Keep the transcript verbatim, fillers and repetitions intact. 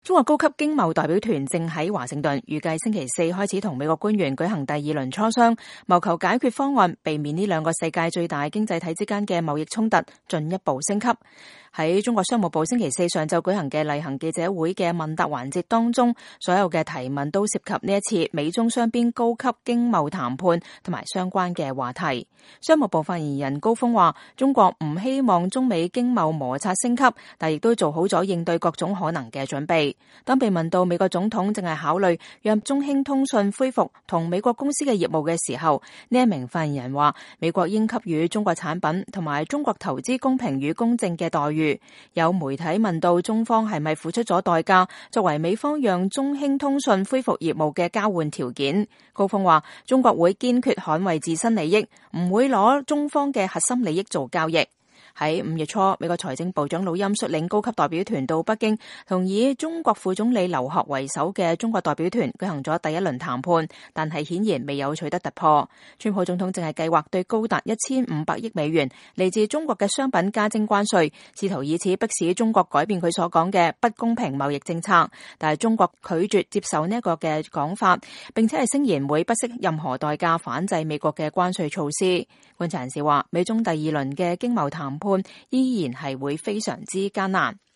中國高級經貿代表團正喺華盛頓，預計星期四開始同美國官員舉行第二輪磋商，謀求解決方案，避免呢兩個世界最大經濟體之間嘅貿易衝突進一步升級。喺中國商務部星期四上晝舉行嘅例行記者會嘅問答環節當中，所有嘅提問都涉及呢一次美中雙邊高級經貿談判同埋相關嘅話題。商務部發言人高峰話，中國唔希望中美經貿摩擦升級，但亦都做好咗應對各種可能嘅準備。當被問到美國總統正係考慮讓中興通訊恢復同美國公司嘅業務嘅時候，呢一名發言人話，美國應給予中國產品同埋中國投資公平與公正嘅待遇。有媒體問到中方係咪付出咗代價，作為美方讓中興通訊恢復業務嘅交換條件，高峰話，中國會堅決捍衛自身利益，唔會攞中方嘅核心利益做交易。喺五月初，美國財政部長魯欽率領高級代表團到北京，同以中國副總理劉鶴為首嘅中國代表團舉行咗第一輪談判，但係顯然未有取得突破。川普總統正係計劃對高達一千五百億美元嚟自中國嘅商品加徵關稅，試圖以此迫使中國改變佢所講嘅不公平貿易政策。但係中國拒絕接受呢一個嘅講法，並且係聲言會不惜任何代價反制美國嘅關稅措施。觀察人士話，美中第二輪嘅經貿談判依然係會非常之艱難。